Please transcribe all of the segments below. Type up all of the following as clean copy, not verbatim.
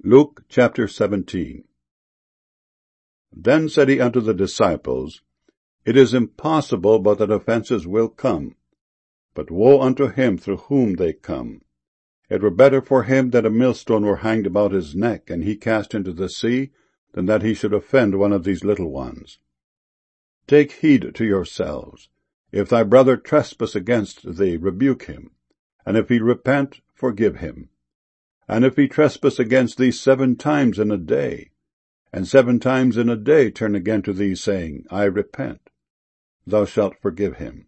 Luke chapter 17. Then said he unto the disciples, It is impossible but that offences will come, but woe unto him through whom they come. It were better for him that a millstone were hanged about his neck, and he cast into the sea, than that he should offend one of these little ones. Take heed to yourselves. If thy brother trespass against thee, rebuke him, and if he repent, forgive him. And if he trespass against thee 7 times in a day, and 7 times in a day turn again to thee, saying, I repent, thou shalt forgive him.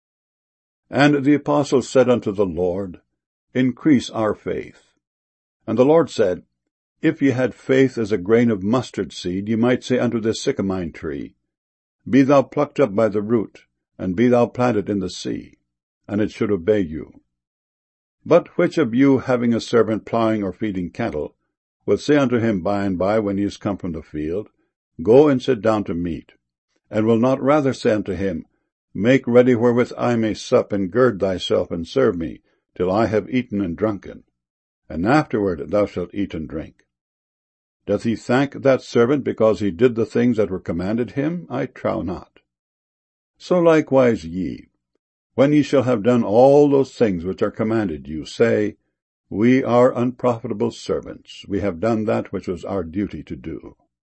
And the apostles said unto the Lord, Increase our faith. And the Lord said, If ye had faith as a grain of mustard seed, ye might say unto this sycamine tree, Be thou plucked up by the root, and be thou planted in the sea, and it should obey you. But which of you, having a servant plowing or feeding cattle, will say unto him by and by, when he is come from the field, Go and sit down to meat, and will not rather say unto him, Make ready wherewith I may sup, and gird thyself, and serve me, till I have eaten and drunken, and afterward thou shalt eat and drink? Doth he thank that servant because he did the things that were commanded him? I trow not. So likewise ye, when ye shall have done all those things which are commanded you, say, We are unprofitable servants, we have done that which was our duty to do.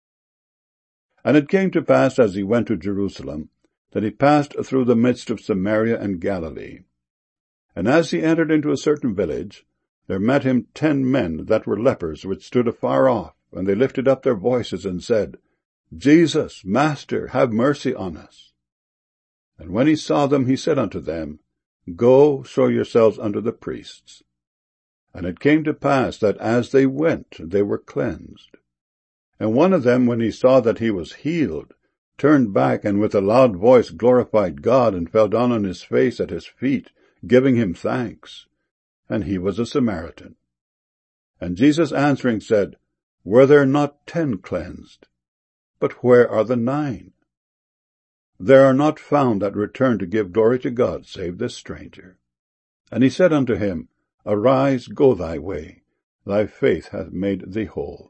And it came to pass, as he went to Jerusalem, that he passed through the midst of Samaria and Galilee. And as he entered into a certain village, there met him 10 men that were lepers, which stood afar off, and they lifted up their voices, and said, Jesus, Master, have mercy on us. And when he saw them, he said unto them, Go, show yourselves unto the priests. And it came to pass that as they went, they were cleansed. And one of them, when he saw that he was healed, turned back, and with a loud voice glorified God, and fell down on his face at his feet, giving him thanks. And he was a Samaritan. And Jesus answering said, Were there not 10 cleansed? But where are the 9? There are not found that return to give glory to God, save this stranger. And he said unto him, Arise, go thy way, thy faith hath made thee whole.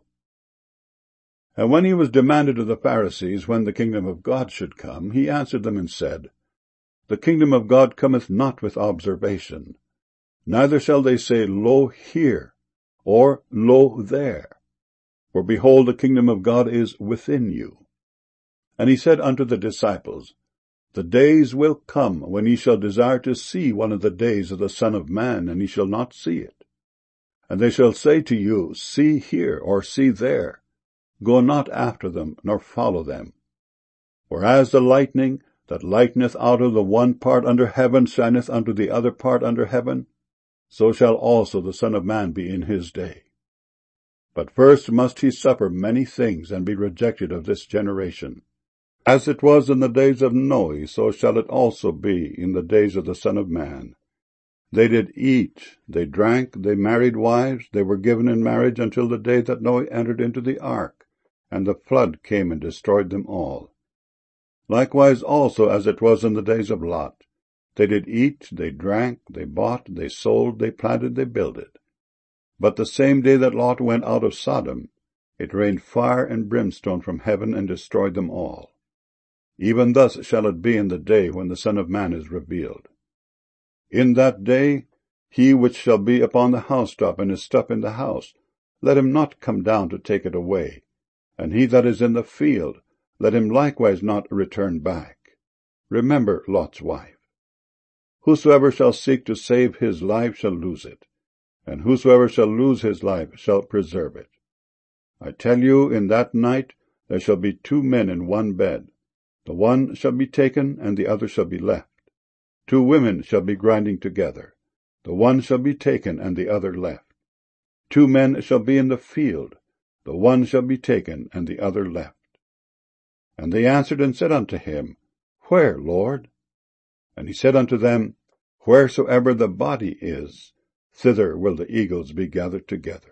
And when he was demanded of the Pharisees when the kingdom of God should come, he answered them and said, The kingdom of God cometh not with observation, neither shall they say, Lo here, or Lo there. For behold, the kingdom of God is within you. And he said unto the disciples, The days will come when ye shall desire to see one of the days of the Son of Man, and ye shall not see it. And they shall say to you, See here, or see there. Go not after them, nor follow them. For as the lightning that lighteneth out of the one part under heaven shineth unto the other part under heaven, so shall also the Son of Man be in his day. But first must he suffer many things, and be rejected of this generation. As it was in the days of Noe, so shall it also be in the days of the Son of Man. They did eat, they drank, they married wives, they were given in marriage until the day that Noe entered into the ark, and the flood came and destroyed them all. Likewise also as it was in the days of Lot. They did eat, they drank, they bought, they sold, they planted, they builded. But the same day that Lot went out of Sodom, it rained fire and brimstone from heaven and destroyed them all. Even thus shall it be in the day when the Son of Man is revealed. In that day, he which shall be upon the housetop and his stuff in the house, let him not come down to take it away. And he that is in the field, let him likewise not return back. Remember Lot's wife. Whosoever shall seek to save his life shall lose it, and whosoever shall lose his life shall preserve it. I tell you, in that night there shall be 2 men in one bed. The one shall be taken, and the other shall be left. 2 women shall be grinding together. The one shall be taken, and the other left. 2 men shall be in the field. The one shall be taken, and the other left. And they answered and said unto him, Where, Lord? And he said unto them, Wheresoever the body is, thither will the eagles be gathered together.